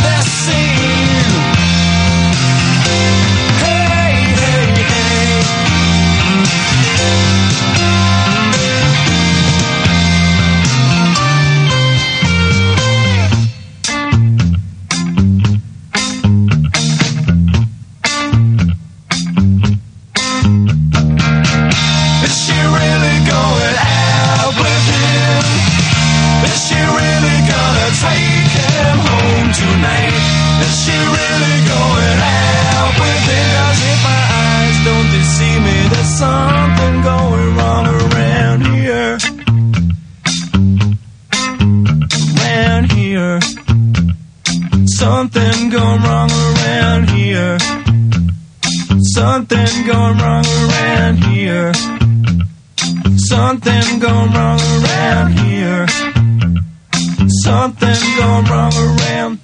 this scene. Hey, hey, hey. Is she really going out with him? Is she really gonna take him home tonight? Is she really going out with him? As if my eyes don't deceive me, there's something going wrong around here. Around here. Something going wrong around here. Something going wrong around here. Something going wrong around here. Something going wrong around.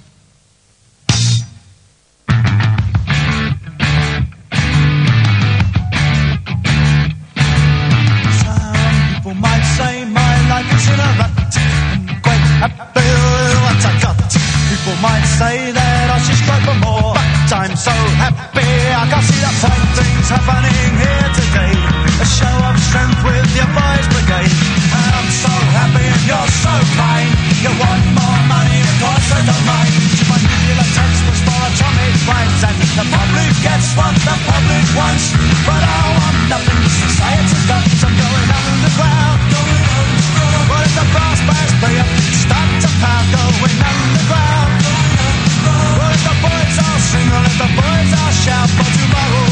Some people might say my life is in a rut. I'm quite happy with what I got. People might say that I should strive for more, but I'm so happy I can see the fine things happening here today. A show of strength with your boys brigade. I'm so happy and you're so kind. You want more money, of course I don't mind. My nuclear textbooks for atomic crimes, and the public gets what the public wants. But I want nothing society's got. I'm going underground. What if the brass bands play up? Start to pound, going underground. What if the boys all sing, or if the boys all shout for tomorrow?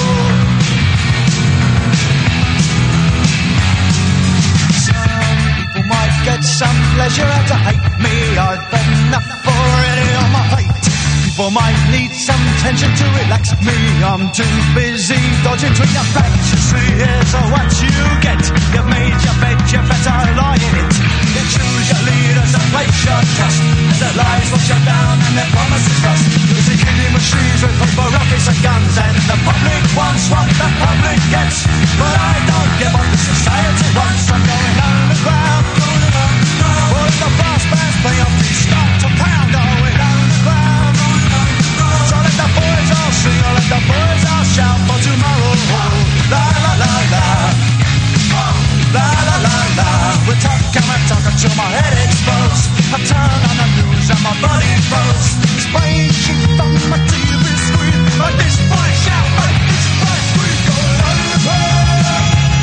Might get some pleasure out to hate me. I've enough already on my plate. People might need some tension to relax me. I'm too busy dodging between the facts. You see, here's what you get. You've made your bed, you better lie in it. You choose your leaders and place your trust. Their lies wash you down and their promises rust. There's a killing machines with football rockets and guns, and the public wants what the public gets. But I don't give up the society wants. I'm going underground. What if the brass bands play up? Start to pound, going underground. So let the boys all sing, or let the boys all shout for tomorrow. La la la la. La la la la. We're talking till my head explodes. I turn on the news and my body froze. Spraying shit on my TV screen. But this boy shout, but this boy scream, going underground.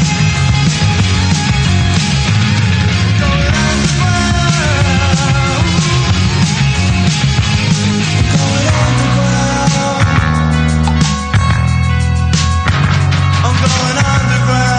Going underground. Going underground. I'm going underground.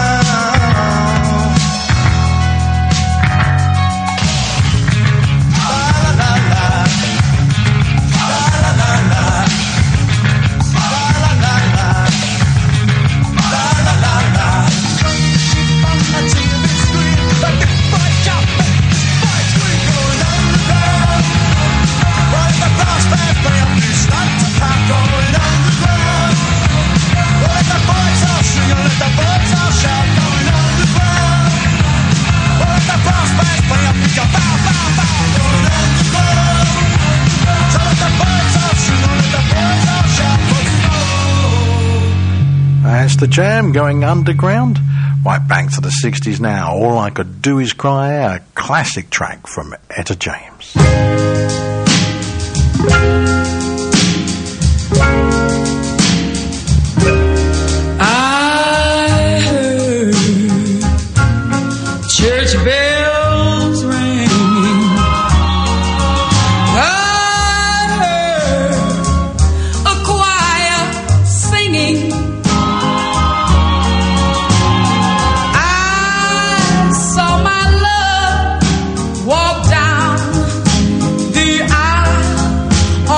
That's the Jam, going underground. Right back to the 60s now. All I Could Do Is Cry, a classic track from Etta James. I heard church bells ring. I heard a choir singing. I saw my love walk down the aisle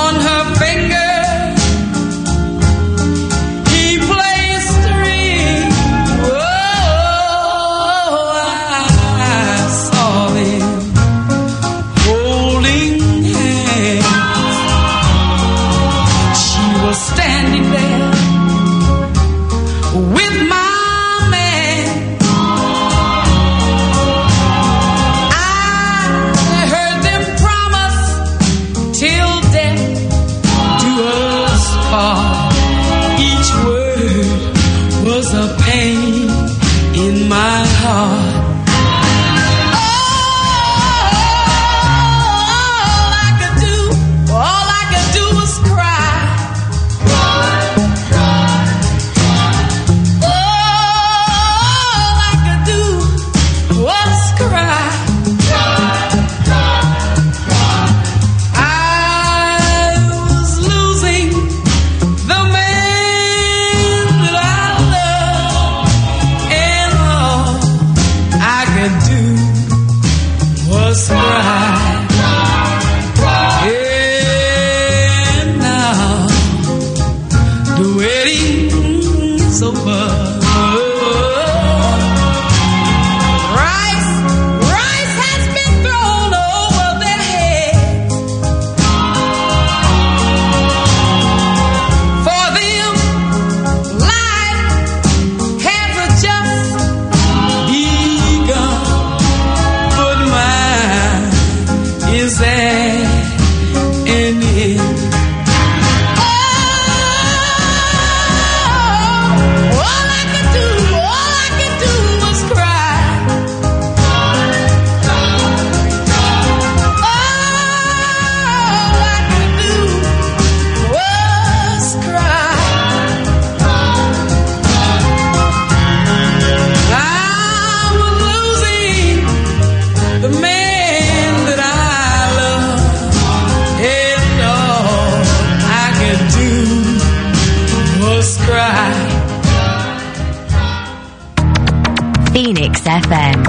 Phoenix FM.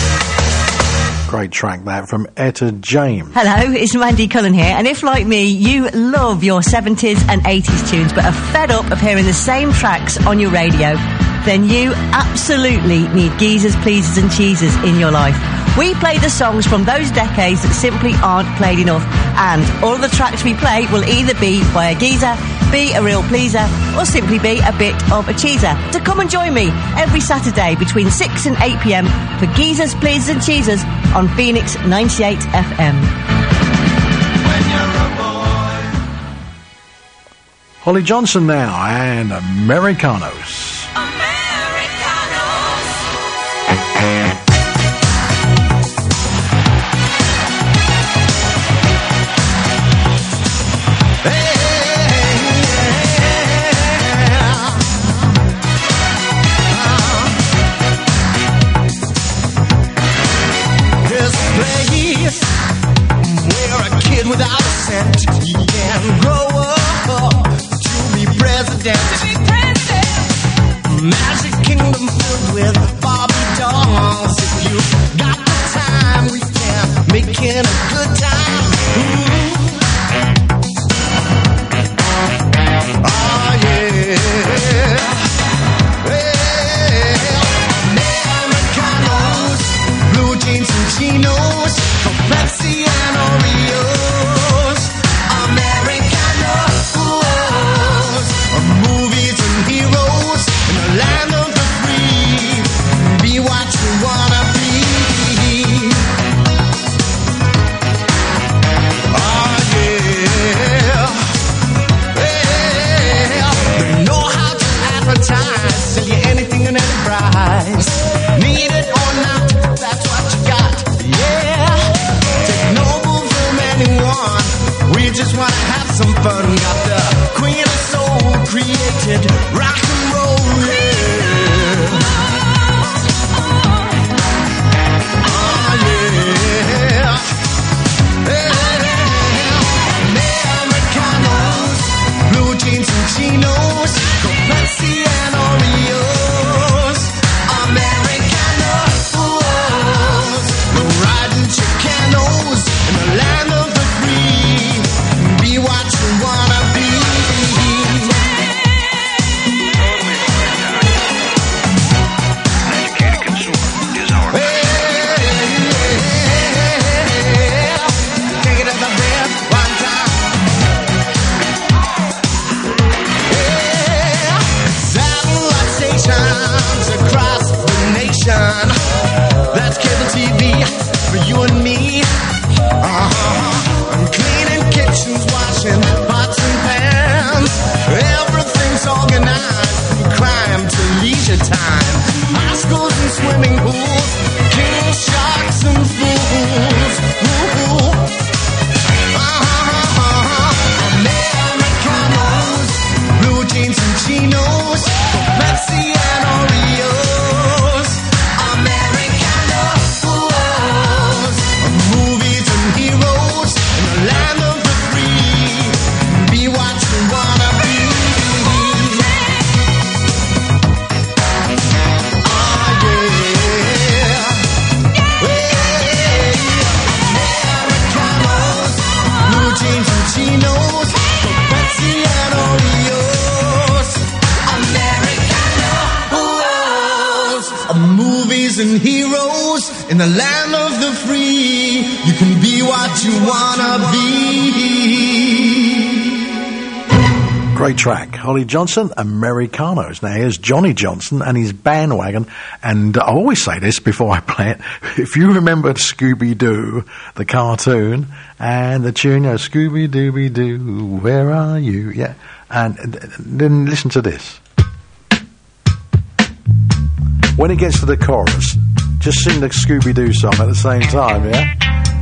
Great track that from Etta James. Hello, it's Mandy Cullen here, and if like me you love your 70s and 80s tunes but are fed up of hearing the same tracks on your radio, then you absolutely need Geezers, Pleasers and Cheesers in your life. We play the songs from those decades that simply aren't played enough, and all of the tracks we play will either be by a geezer, be a real pleaser, or simply be a bit of a cheeser. So come and join me every Saturday between 6 and 8 p.m. for Geezers, Pleasers and Cheesers on Phoenix 98 FM. Holly Johnson now and Americanos. Without a cent, he can grow up to be president. Magic kingdom filled with Barbie dolls. If you got the time, we can make it a good time. Ooh. Oh yeah. Americanos, blue jeans and chinos, Pepsi and Oreos. Movies and heroes in the land of the free. Be what you wanna be. Oh yeah. Well, they know how to advertise, sell you anything and any price. Need it or not, that's what you got. Yeah. Take no bull from anyone. We just wanna have some fun. Got the queen of soul created rock and roll, yeah. Oh yeah. Americanos, blue jeans and chinos, Pepsi and Oreos. Americanos, we're riding Chicanos in the land of the free. Be what you wanna be. Take it at the bed one time. superheroes and heroes in the land of the free. You can be what you wanna be. Great track. Holly Johnson, Americanos. Now here's Johnny Johnson and his Bandwagon. And I always say this before I play it. If you remember Scooby-Doo, the cartoon, and the tune, you know, Scooby-Dooby-Doo, where are you? Yeah. And then listen to this. When it gets to the chorus, just sing the Scooby-Doo song at the same time, yeah?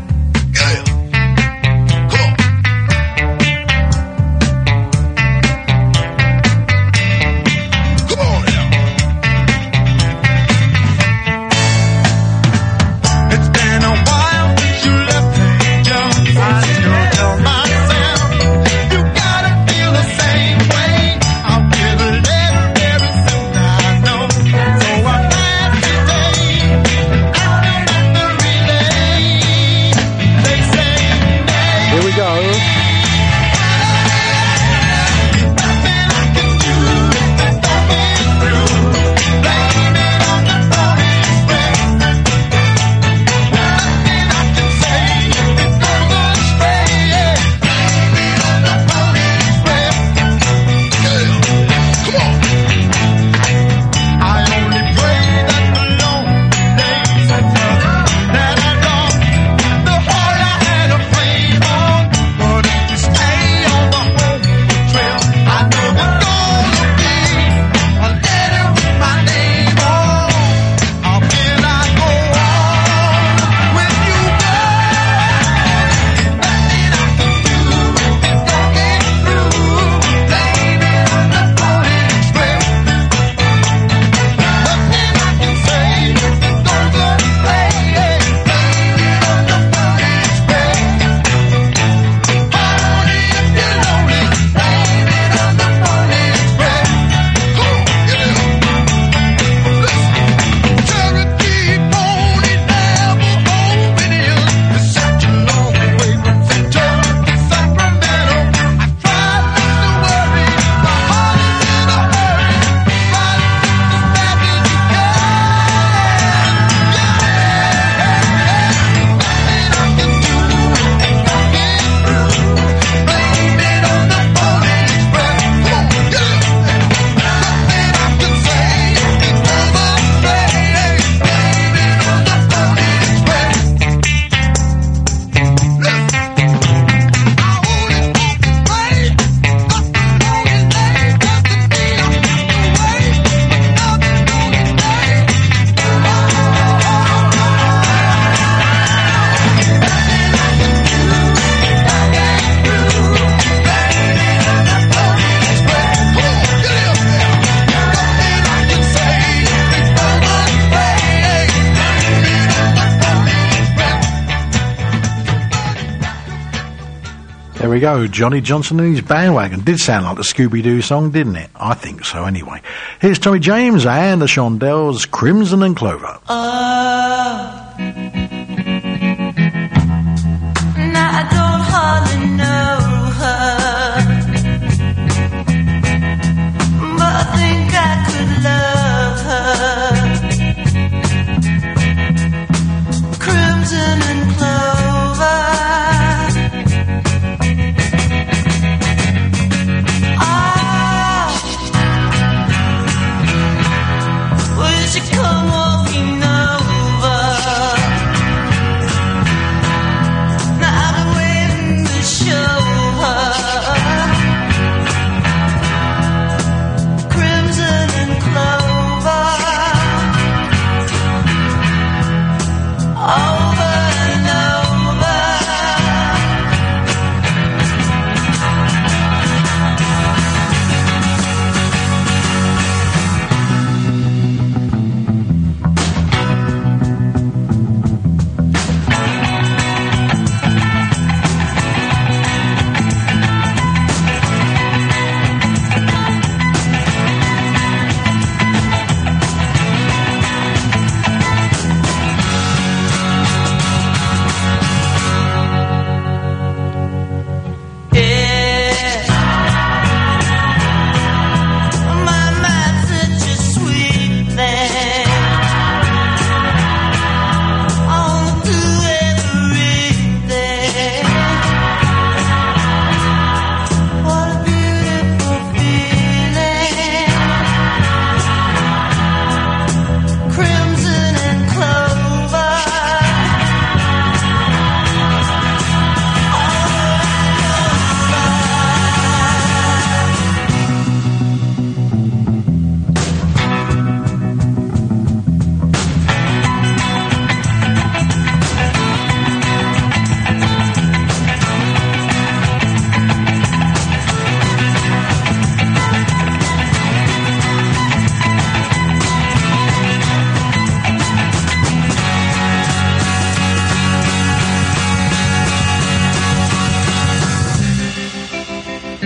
There we go, Johnny Johnson and his Bandwagon. Did sound like the Scooby-Doo song, didn't it? I think so, anyway. Here's Tommy James and the Shondells, Crimson and Clover. Now I don't hardly know her, but I think I could love her. Crimson and Clover. Will she come walking over?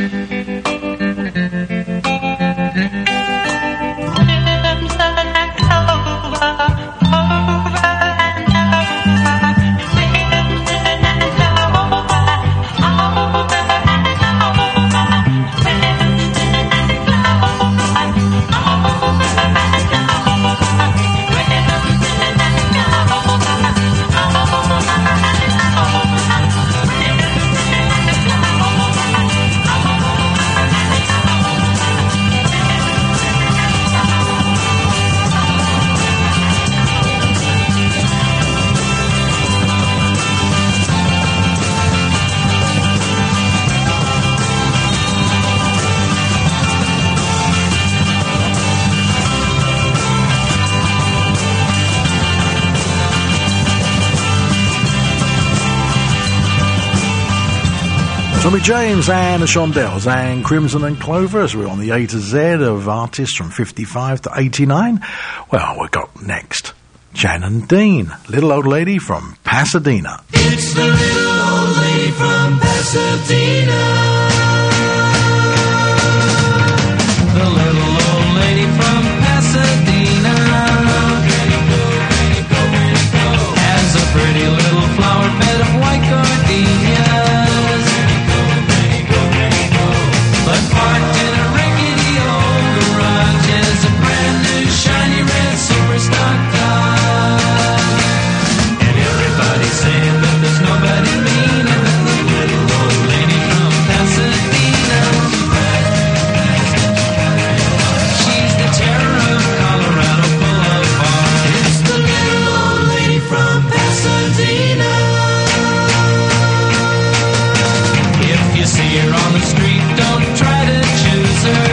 Tommy James and the Shondells and Crimson and Clover as we're on the A to Z of artists from 55 to 89. Well, we've got next Jan and Dean, Little Old Lady from Pasadena. It's the little old lady from Pasadena. The little old lady from Pasadena has a pretty little flower bed of white gardenias. But parked in a rickety old garage is a brand new shiny red superstar car. And everybody's saying that there's nobody meaner than the little old lady from Pasadena. She's the terror of Colorado Boulevard. It's the little old lady from Pasadena. If you see her on the street, don't try to choose her.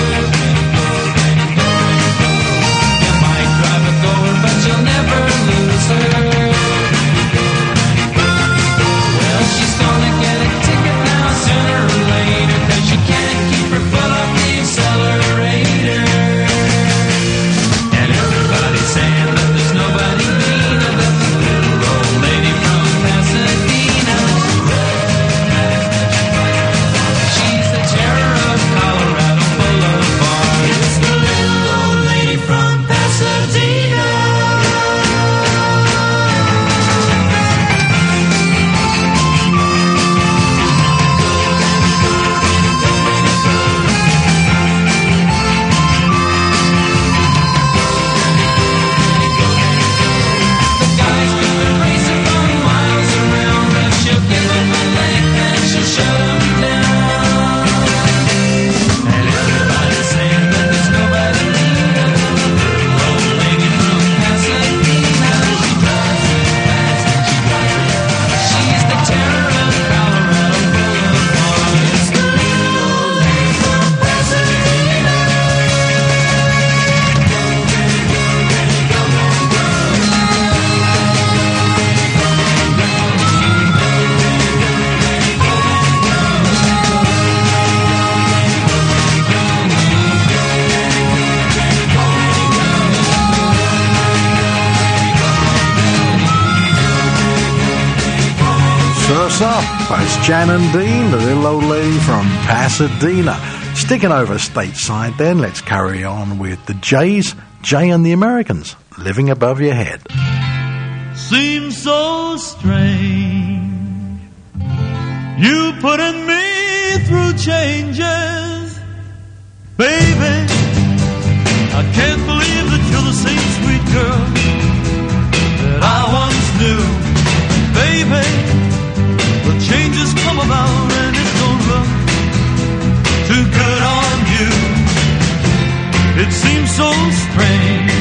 You might drive a goer, but you'll never lose her. Well, she's gonna get a ticket now sooner or later, 'cause she can't keep her foot off the accelerator. And everybody's saying that there's nobody meaner than the little old lady from Pasadena. She's the terror of Colorado Boulevard. It's the little old lady from Pasadena. The guys who've been racing for miles around her, she'll give them a leg, then she'll shut them down. And everybody's saying that there's nobody meaner than the little old lady from Pasadena. She drives it fast and she drives it. She's the terror of Colorado Boulevard. It's the little old lady from Pasadena. Surf's up. It's Jan and Dean, the Little Old Lady from Pasadena. Sticking over stateside then, let's carry on with the Jays, Jay and the Americans, Living Above Your Head. Seems so strange. You putting me through changes, baby. I can't believe that you're the same sweet girl that I once knew, baby. The changes come about and it don't look too good on you. It seems so strange.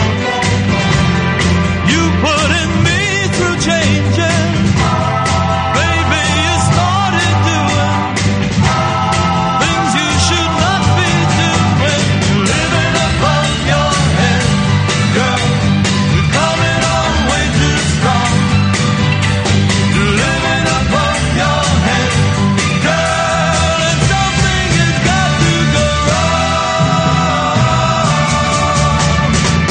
You putting me through changes, baby. You started doing things you should not be doing. You're living above your head, girl. You're coming on way too strong. You're living above your head, girl, and something has got to go wrong.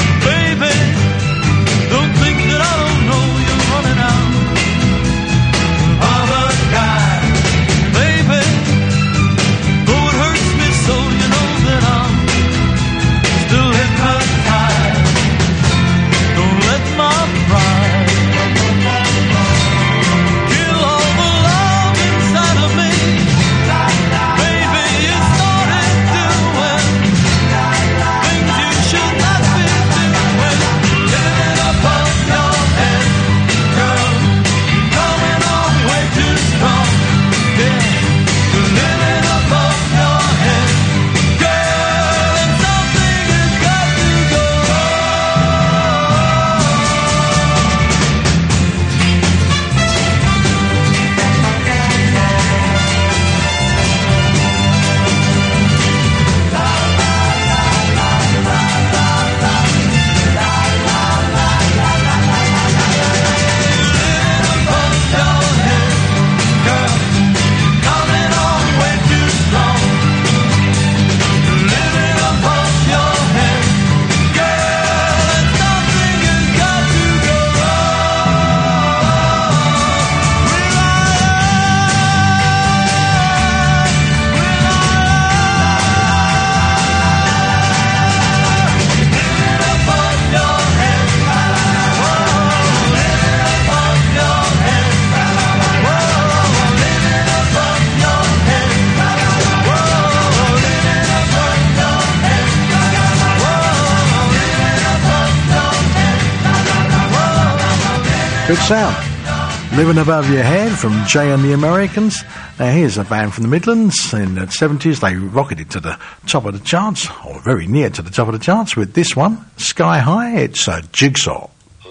Good sound. Living Above Your Head from Jay and the Americans. Now here's a band from the Midlands. In the 70s they rocketed to the top of the charts, or very near to the top of the charts with this one, Sky High. It's a Jigsaw.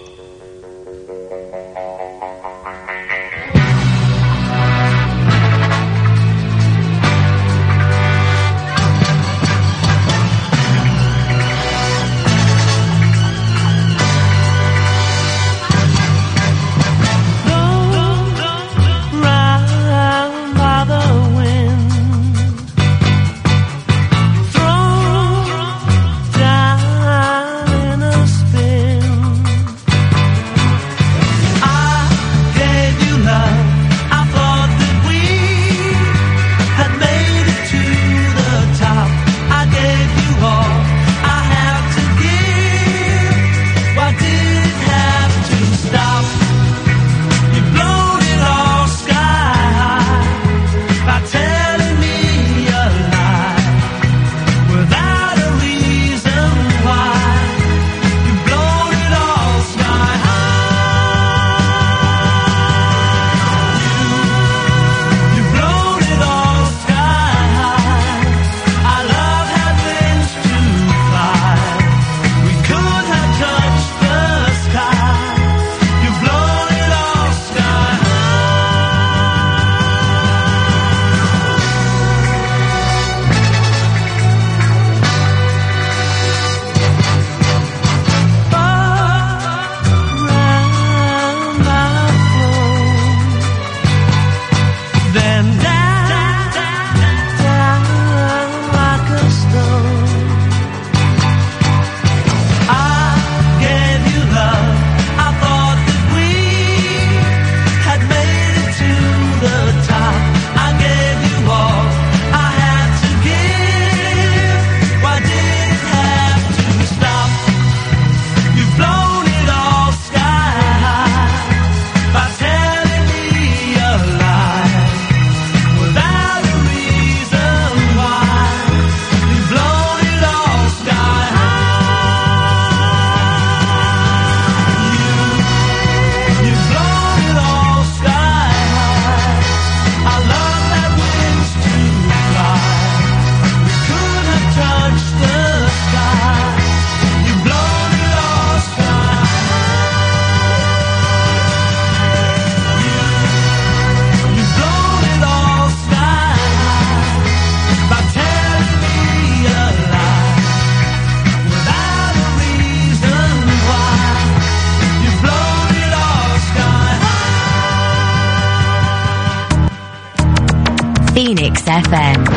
Phoenix FM.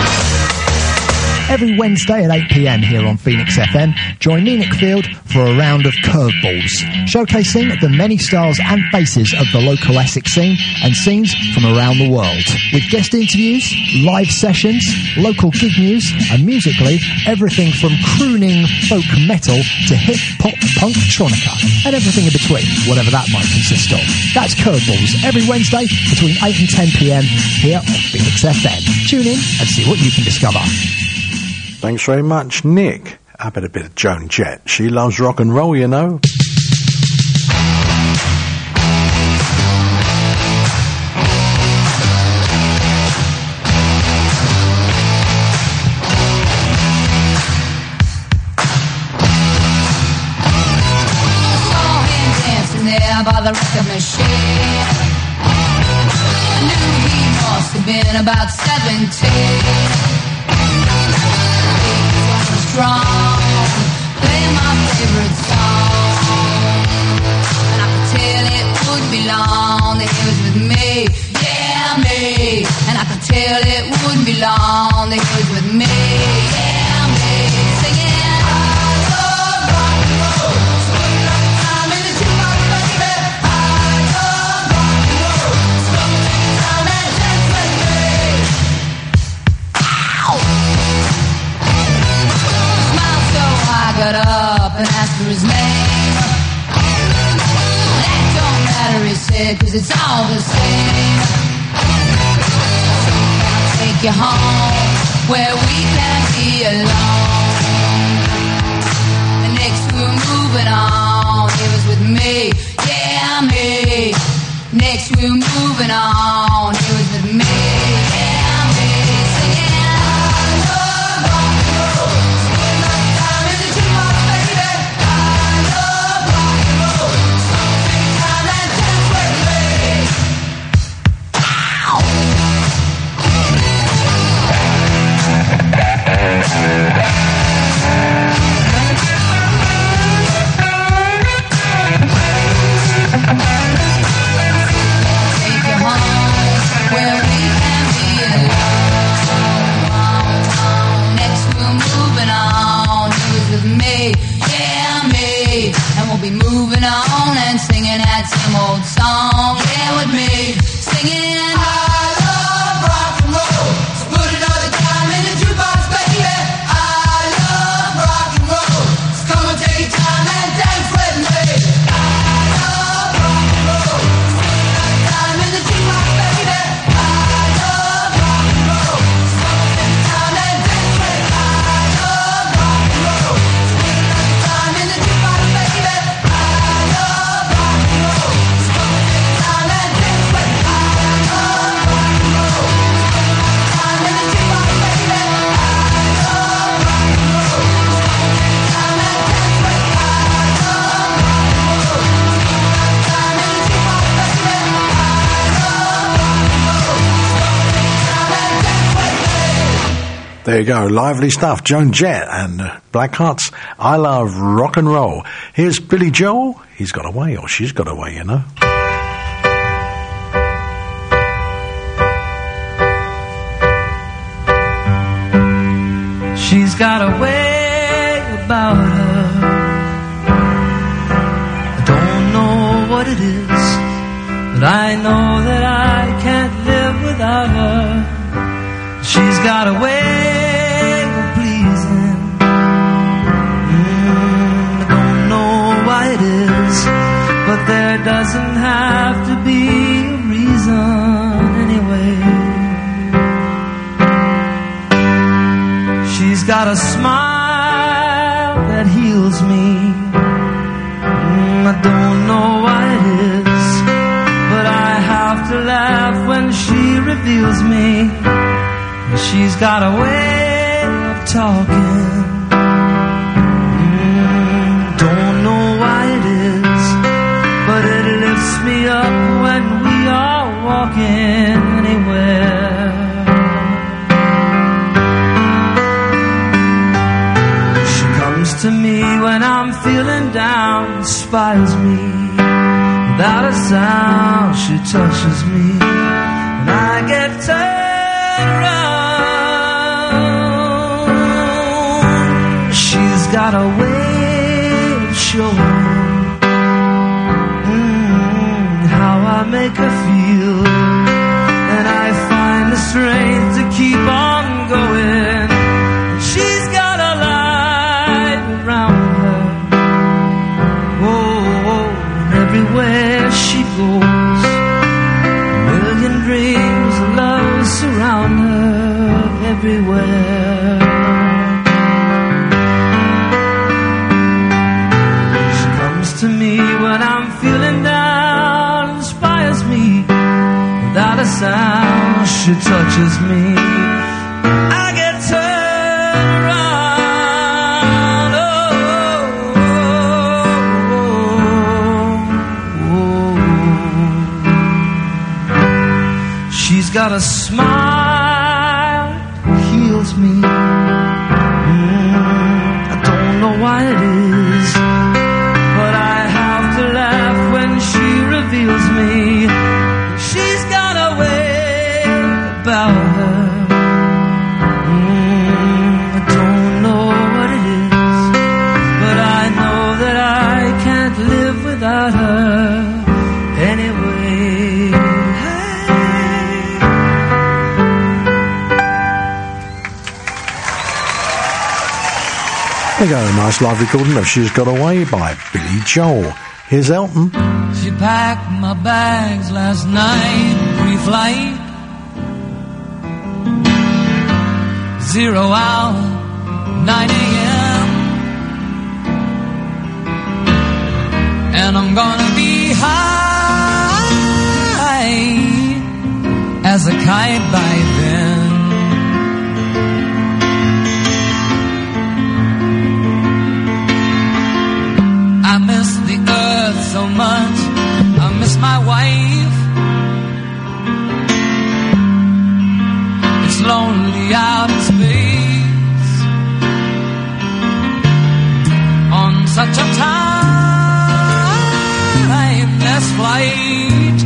Every Wednesday at 8 p.m. here on Phoenix FM, join me, Nick Field, for a round of curveballs, showcasing the many styles and faces of the local Essex scene and scenes from around the world. With guest interviews, live sessions, local gig news, and musically, everything from crooning folk metal to hip-hop punktronica, and everything in between, whatever that might consist of. That's Curveballs, every Wednesday between 8 and 10 p.m. here on Phoenix FM. Tune in and see what you can discover. Thanks very much, Nick. I bet a bit of Joan Jett. She loves rock and roll, you know. By the record machine, I knew he must have been about 17. He was strong, playing my favorite song, and I could tell it wouldn't be long that he was with me, yeah me. And I could tell it wouldn't be long that he was with me, yeah me. Singing. Got up and asked for his name. That don't matter, he said, 'cause it's all the same. So I'll take you home where we can be alone. And next we're moving on. He was with me, yeah me. me. Next we're moving on. He was with me, yeah, me, singing I love rock and roll. Spend my time in the jukebox, baby. I love rock and roll. Take time and dance with me. Take you home where we can be alone. Next we're moving on. Who's with me? Yeah, me. And we'll be moving on and singing that same old song. Yeah, with me. Singing I love rock and roll. So put another time in the jukebox, baby. I love rock and roll. So come and take your time and dance with me. I love rock and roll. Time in the jukebox, baby. I love rock and roll. So come and take your time and dance with me. I love rock and roll. Time in the jukebox, baby. I love rock and roll. So come and take your time and dance with me. I love rock and roll. Time in the jukebox, baby. I love rock and roll. Time and dance with me. I love rock and roll. Time in the jukebox, baby. I love rock and roll. Time and dance with me. There you go, lively stuff. Joan Jett and Black Hearts. I love rock and roll. Here's Billy Joel. He's got away, or she's got away, you know. She's got a way about her. I don't know what it is, but I know that I can't live without her. She's got a way of pleasing. I don't know why it is, but there doesn't have to be a reason anyway. She's got a smile that heals me. I don't know why it is, but I have to laugh when she reveals me. She's got a way of talking. Don't know why it is, but it lifts me up when we are walking anywhere. She comes to me when I'm feeling down, inspires me. Without a sound, she touches me, and I get turned around. She's got a way of showing how I make her feel, and I find the strength to keep on going. She's got a light around her. Oh, and everywhere she goes, a million dreams of love surround her everywhere. She comes to me when I'm feeling down, inspires me. Without a sound, she touches me. I get turned around. She's got a smile that heals me. I don't know why it is, but I have to laugh when she reveals me. She's got a way about her. I don't know what it is, but I know that I can't live without her anyway. There you go, a nice live recording of She's Got Away by Billy Joel. Here's Elton. She packed my bags last night, pre-flight. 0 hour, 9 a.m. And I'm gonna be high as a kite by then. I miss the earth so much, I miss my wife. It's lonely out in space on such a timeless flight.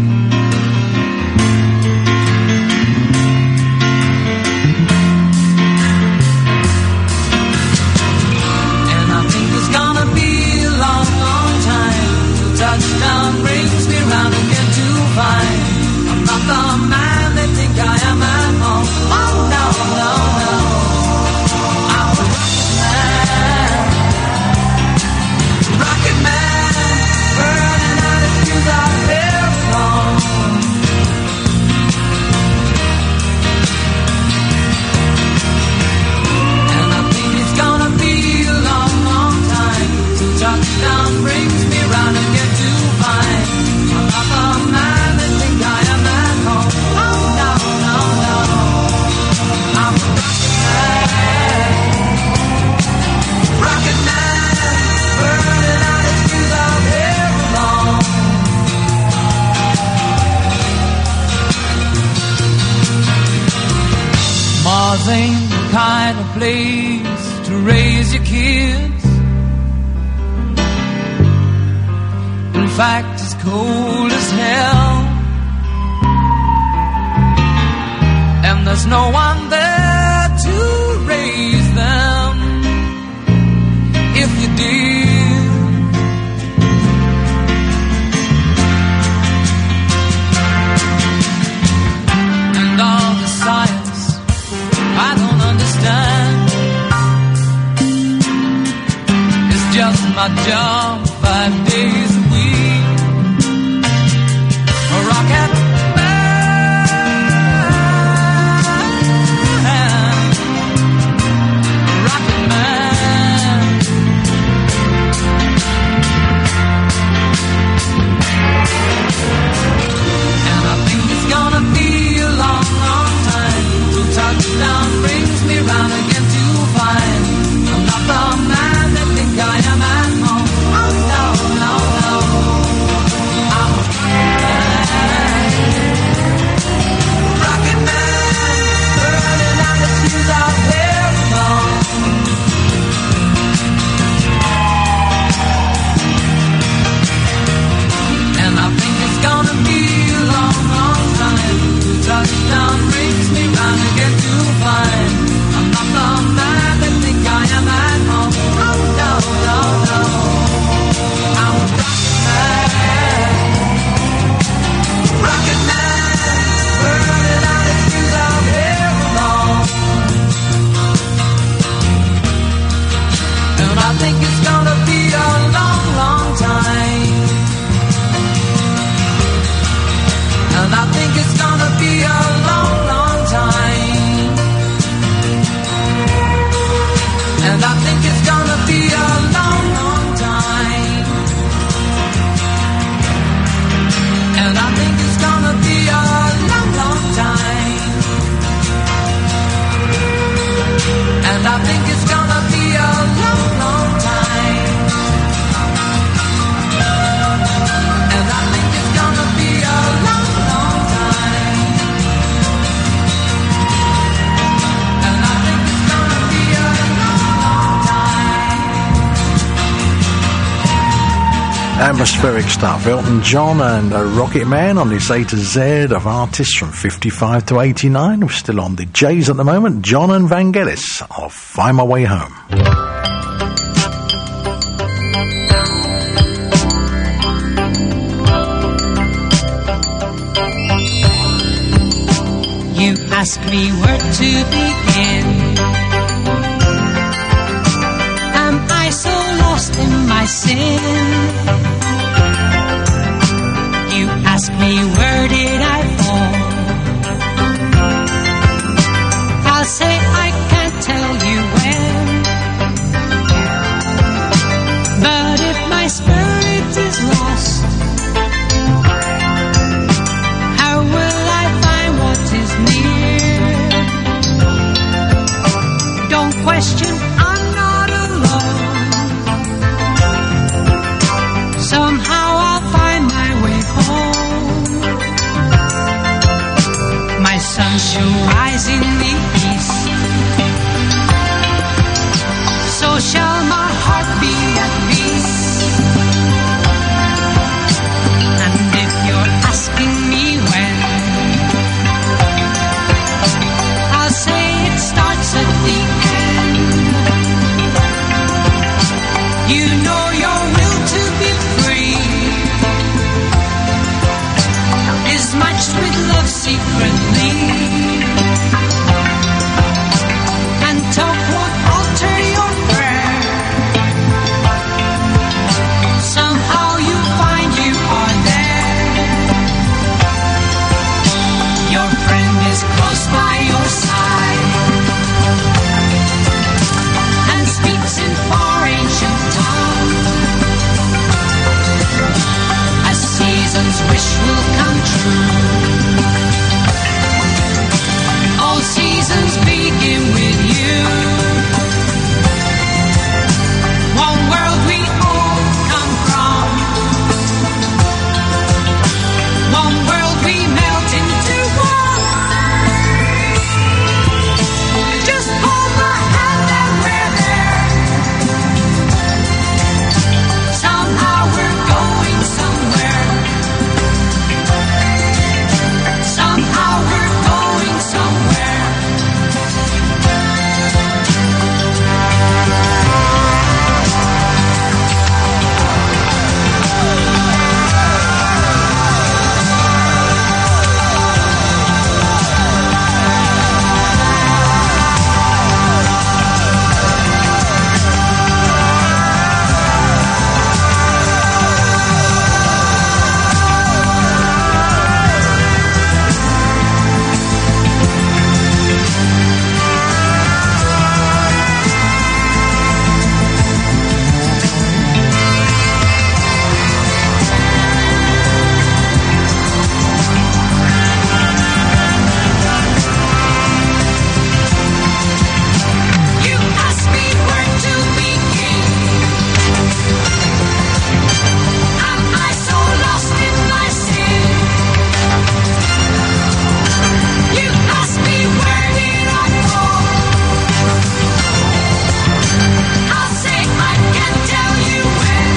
And I think it's gonna be a long, long time till touchdown brings me round again to find I'm not the man they think I am at home. Oh no, no, no, I'm a rocket man, burning out his fuse out there alone. And I think it's gonna be a long, long time till touchdown brings me round again to find I'm not the man they think I am at home. Oh no, no, no, I'm a rocket man, burning out his fuse out there alone. Mars ain't the kind of place to raise your kids. In fact, it's cold as hell, and there's no one there to raise them. If you did, and all the science I don't understand, it's just my job 5 days a week. A rocket man, rocket man. And I think it's gonna be a long, long time till touchdown brings me round again to find I'm not the man they think I am at home. Oh no, no, no, I'm a rocket man, burning out the fuse out there alone. And I think it's gonna be a long, long time till touchdown brings me round again to find I'm not the man they think I am at home. Oh no, no, no, I'm a rocket man, burning out his fuse out there alone. And I think it's gonna be a long, long time. And I think it's gonna be a long, long time. And I think it's gonna be a long, long time. And I think it's gonna be a long, long time. And I think it's gonna be a long, long time. And I think it's gonna be a long, long time. And I think it's gonna be a long, long time. Atmospheric stuff. Elton John and Rocket Man on this A to Z of artists from 55 to 89. We're still on the J's at the moment. John and Vangelis. I'll find my way home. You ask me where to begin. Am I so lost in my sin? You ask me where did I fall? I'll say I can't tell you when. But if my spirit is lost, how will I find what is question, I'm not alone. Somehow I'll find my way home. My sun shall rise in the east, so shall my heart be at peace. And if you're asking me when, I'll say it starts at the end. You know your will to be free is matched with love secretly, and talk won't alter your prayer. Somehow you find you are there. Your friend is close by your side and speaks in far ancient tongue. A season's wish will come true. All seasons begin with you. One world we all come from. One world we melt into one. Just hold my hand and we're there. Somehow we're going somewhere. Somehow we're going somewhere. You ask me where to begin. Am I so lost in my sin? You ask me where did I fall? I'll say I can't tell you when.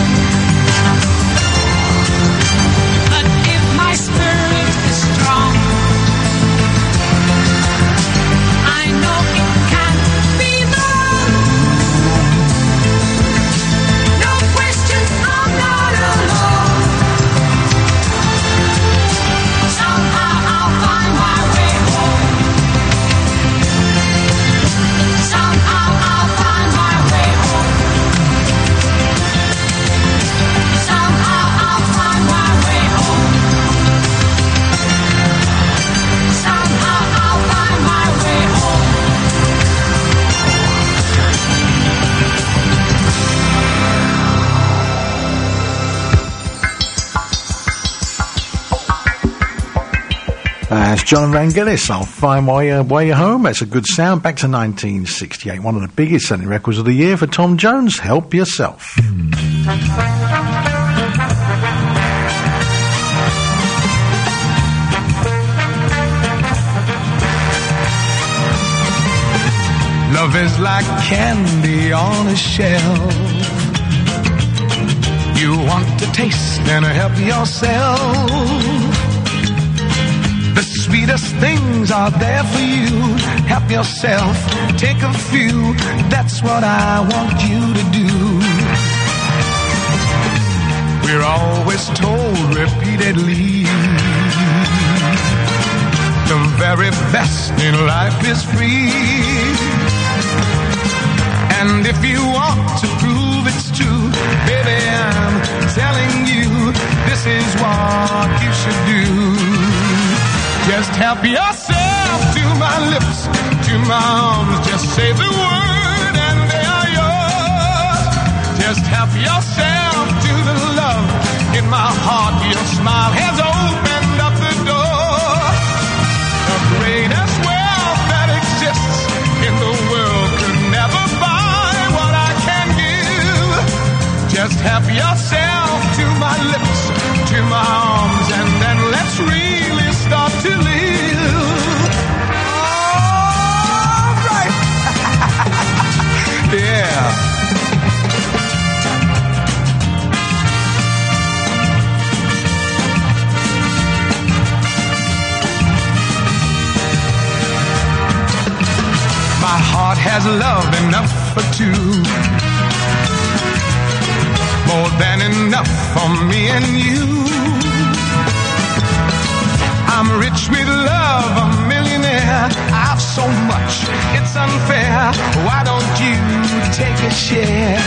But if my spirit is strong, I know it can't be long. No question, I'm not alone. Somehow I'll find my way home. Somehow I'll find my way home. Somehow I'll find my way home. Somehow I'll find my way home. It's John Vangelis. I'll find my way home. That's a good sound. Back to 1968. One of the biggest selling records of the year for Tom Jones. Help Yourself. Love is like candy on a shelf. You want to taste and help yourself. The sweetest things are there for you. Help yourself, take a few. That's what I want you to do. We're always told repeatedly the very best in life is free. And if you want to prove it's true, baby, I'm telling you, this is what you should do. Just help yourself to my lips, to my arms. Just say the word and they are yours. Just help yourself to the love in my heart. Your smile has opened up the door. The greatest wealth that exists in the world could never there's love enough for two. More than enough for me and you. I'm rich with love, a millionaire. I've so much, it's unfair. Why don't you take a share?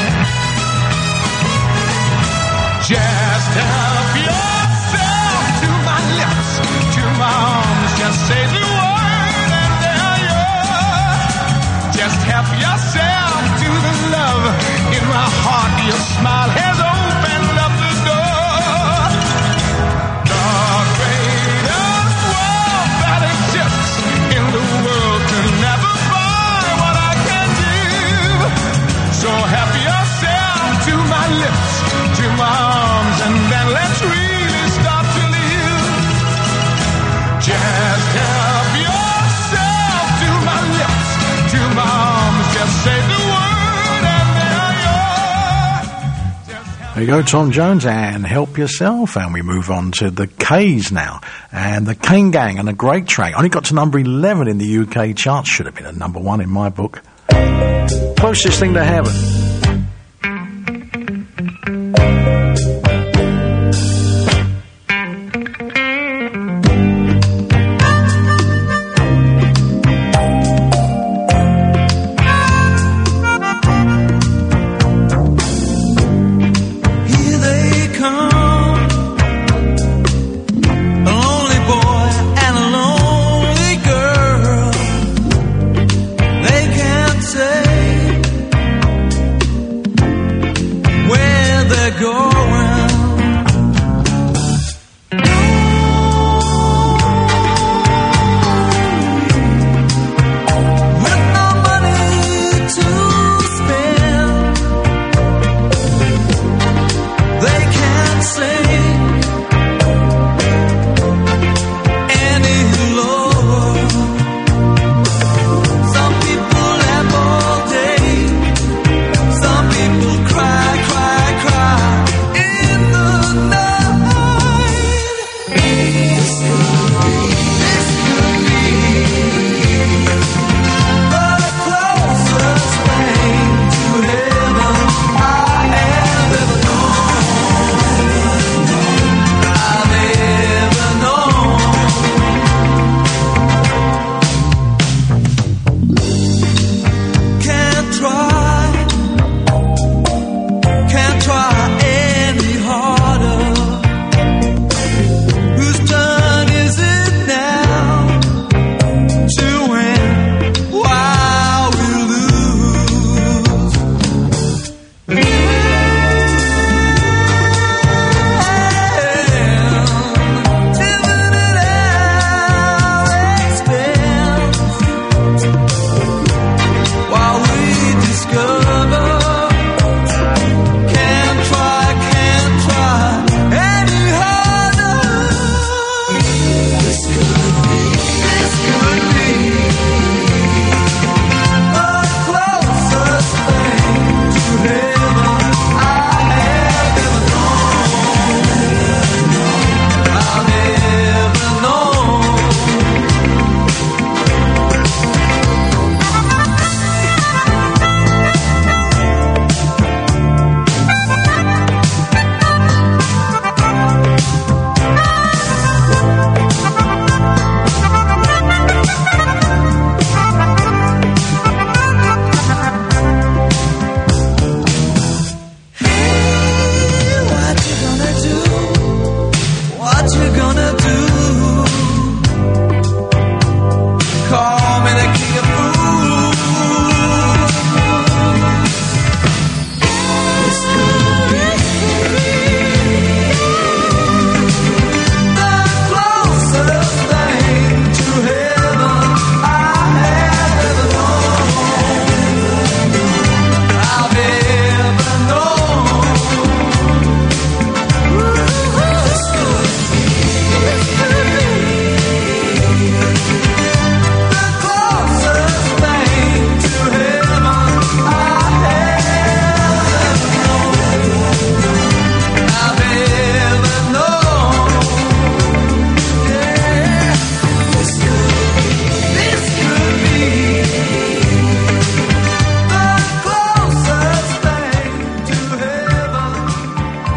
Just help yourself to my lips, to my arms. Just say the word and there you're. Just help yourself to the love in my heart. Your smile has opened up the door. The greatest world that exists in the world can never buy what I can give. So help yourself to my lips, to my arms, and then let's really start to live. Just help yourself to my lips, to my arms. Just say the word and there you're. There you go, Tom Jones, and Help Yourself. And we move on to the K's now. And the Kane Gang, and a great track. Only got to number 11 in the UK charts. Should have been at number 1 in my book. Closest Thing to Heaven. They can't say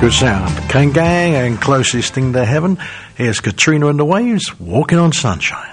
Good sound. Kane Gang and Closest Thing to Heaven. Here's Katrina and the Waves, Walking on Sunshine.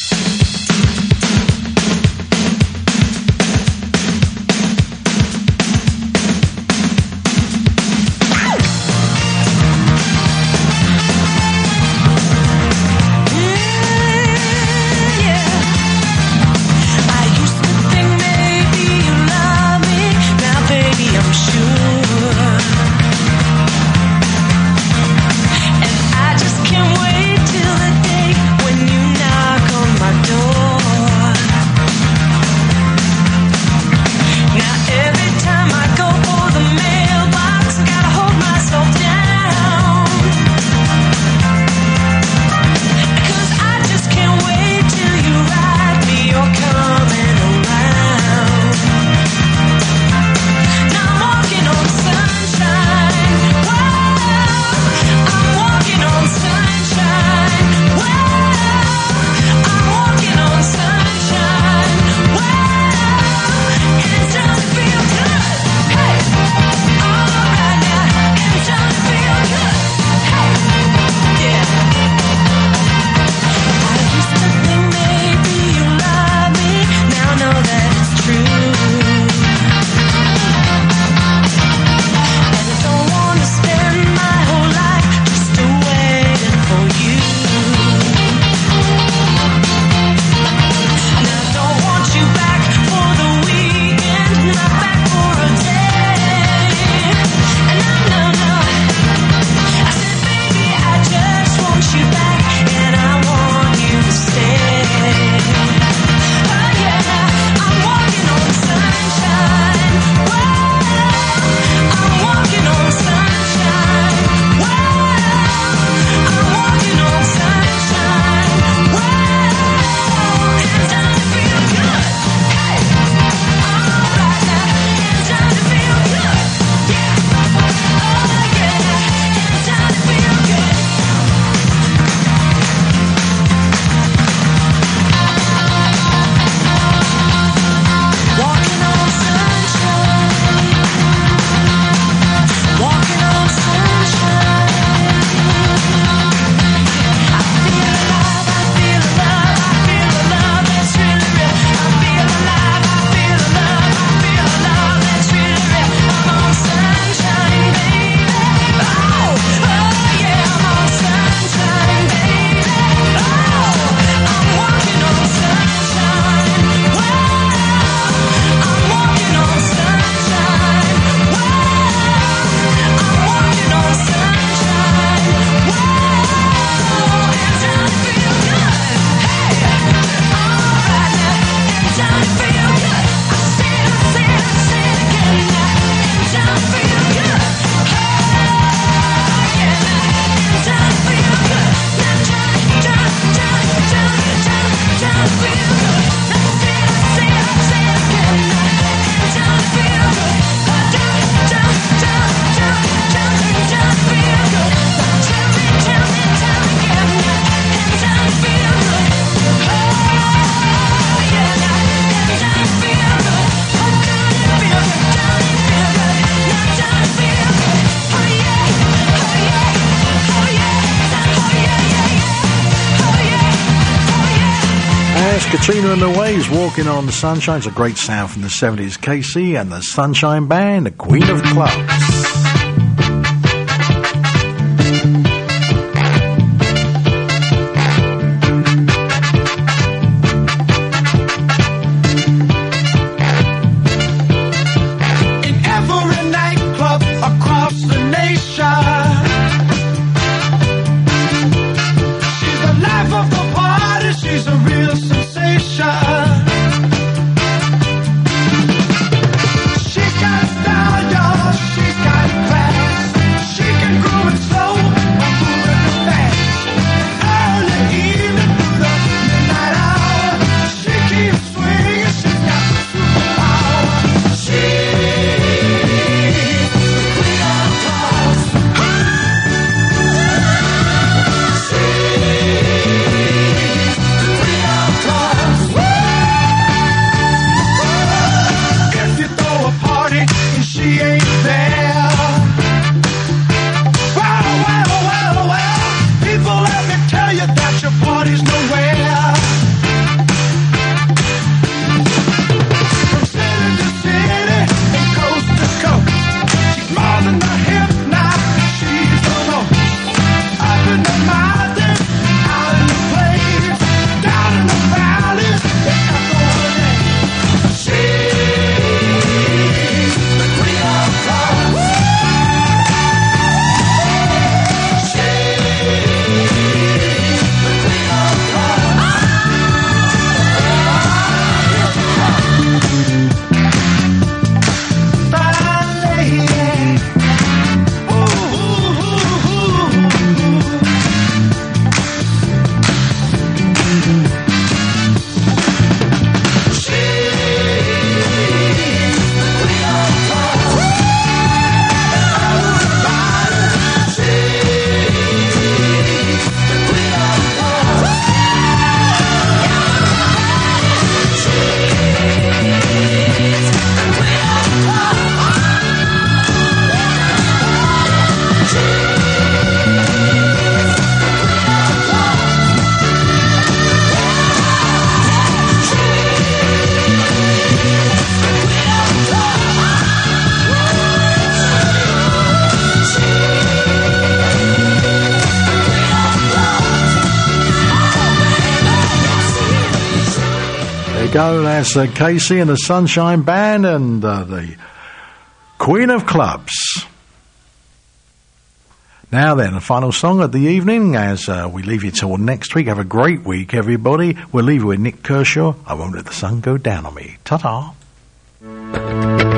Katrina and the Waves, Walking on the Sunshine. It's a great sound from the 70s. KC and the Sunshine Band, the Queen of Clubs. She's got go. That's Casey and the Sunshine Band and the Queen of Clubs. Now then, the final song of the evening as we leave you till next week. Have a great week, everybody. We'll leave you with Nick Kershaw. I Won't Let the Sun Go Down on Me. Ta-ta.